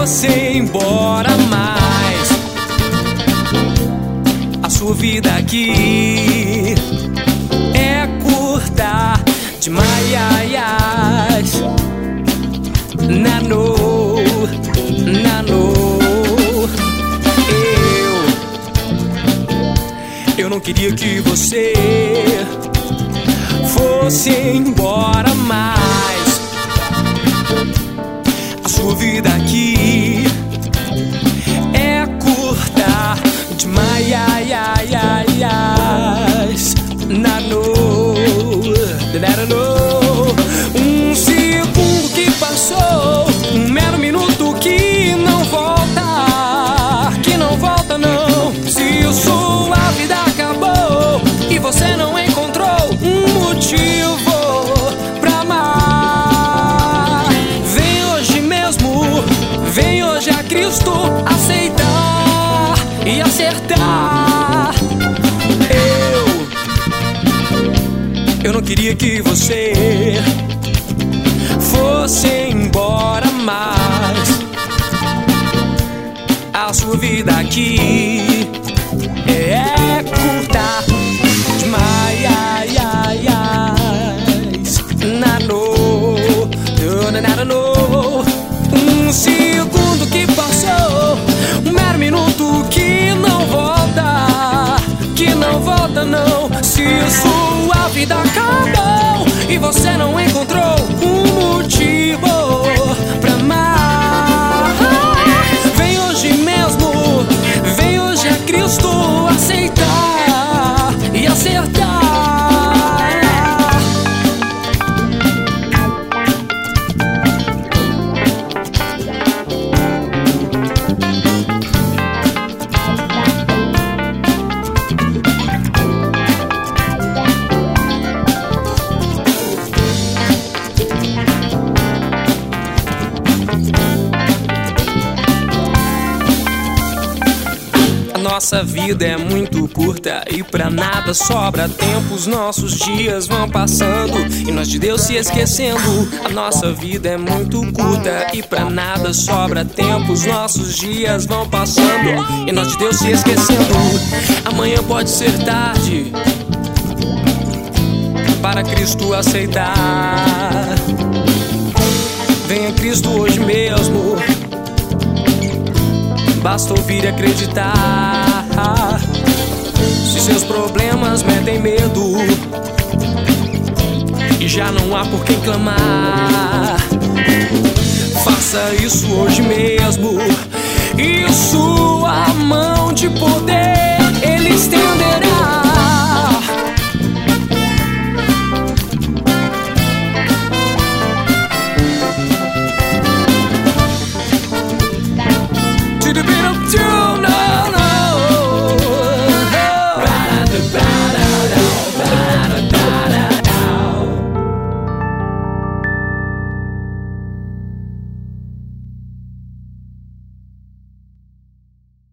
fosse embora, mas a sua vida aqui é curta demais. Nano, eu não queria que você fosse embora, mas a sua vida aqui é curta demais. Um segundo que passou, um mero minuto que não volta não. Se sua vida acabou e você não encontrou um motivo pra amar, vem hoje mesmo, vem hoje a Cristo aceitar e acertar. Eu não queria que você fosse embora, mas a sua vida aqui é curta demais. Um segundo que passou, um mero minuto que não volta não. Se sua vida acabou e você não encontrou um motivo pra amar, vem hoje mesmo, vem hoje a Cristo aceitar e acertar. Nossa vida é muito curta e pra nada sobra tempo. Os nossos dias vão passando e nós de Deus se esquecendo. A nossa vida é muito curta e pra nada sobra tempo. Os nossos dias vão passando e nós de Deus se esquecendo. Amanhã pode ser tarde para Cristo aceitar. Venha Cristo hoje mesmo, basta ouvir e acreditar. Se seus problemas metem medo e já não há por quem clamar, faça isso hoje mesmo e sua mão de poder Ele estender.